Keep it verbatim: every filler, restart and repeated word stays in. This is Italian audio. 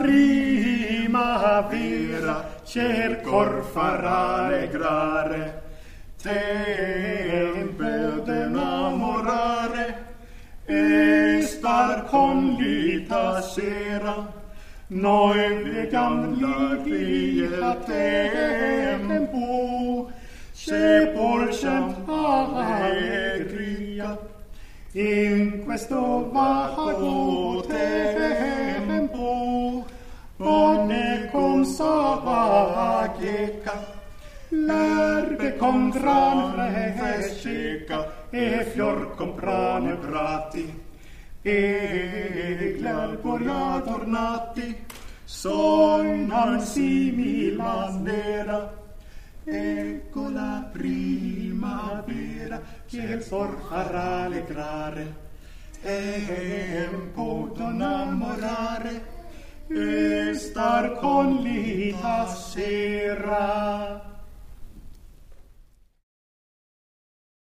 primavera ciel cor farà allegrare, tempo d'ennamorare e star con lita sera. Noi vediam via tempo, sepolcem allegria in questo vago tempo. Onne con saghecca, l'erbe con gran secca, e fior con brane brati, e gli albori adornati sonan simila nera. Ecco la primavera che il sor farà allegrare, tempo d'innamorare e star con lita sera.